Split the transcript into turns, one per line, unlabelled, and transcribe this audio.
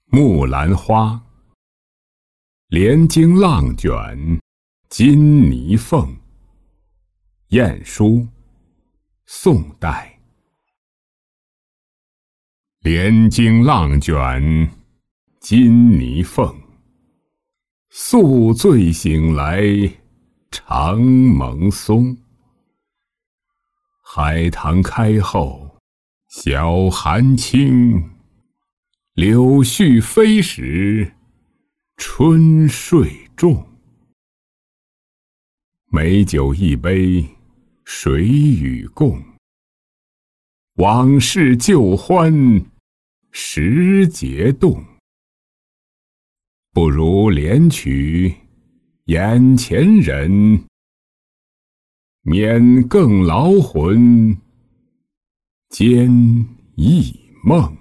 木兰花，连经浪卷金泥凤。晏殊，宋代。连经浪卷金泥凤，宿醉醒来长蒙松。海棠开后晓寒轻，柳絮飞时春睡重。美酒一杯谁与共？往事旧欢时节动。不如怜取眼前人，免更劳魂兼忆梦。